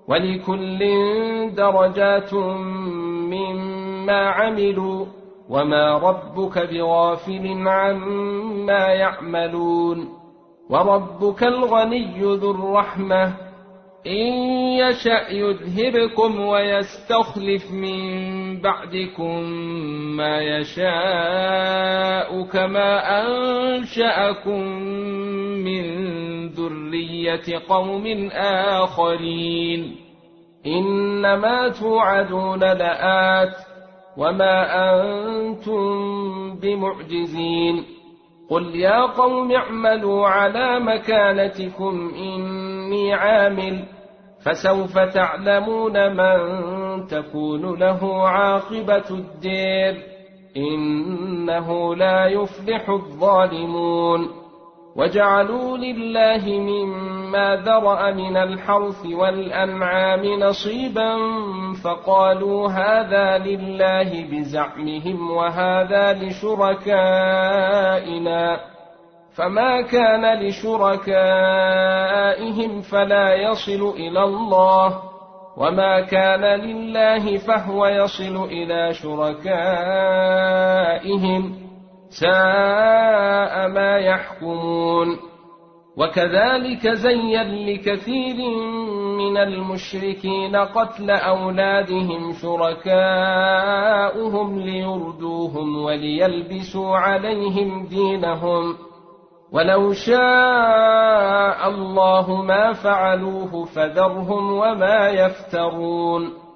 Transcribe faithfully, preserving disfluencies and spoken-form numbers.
ولكل درجات مما عملوا وما ربك بغافل عما يعملون وربك الغني ذو الرحمة إن يشأ يذهبكم ويستخلف من بعدكم ما يشاء كما أنشأكم من ذرية قوم آخرين إنما توعدون لآت وما أنتم بمعجزين قل يا قوم اعملوا على مكانتكم إني عامل فسوف تعلمون من تكون له عاقبة الدير إنه لا يفلح الظالمون وجعلوا لله مما ذرأ من الحرث والأنعام نصيبا فقالوا هذا لله بزعمهم وهذا لشركائنا فما كان لشركائهم فلا يصل إلى الله وما كان لله فهو يصل إلى شركائهم ساء ما يحكمون وكذلك زين لكثير من المشركين قتل أولادهم شركاؤهم ليردوهم وليلبسوا عليهم دينهم ولو شاء الله ما فعلوه فذرهم وما يفترون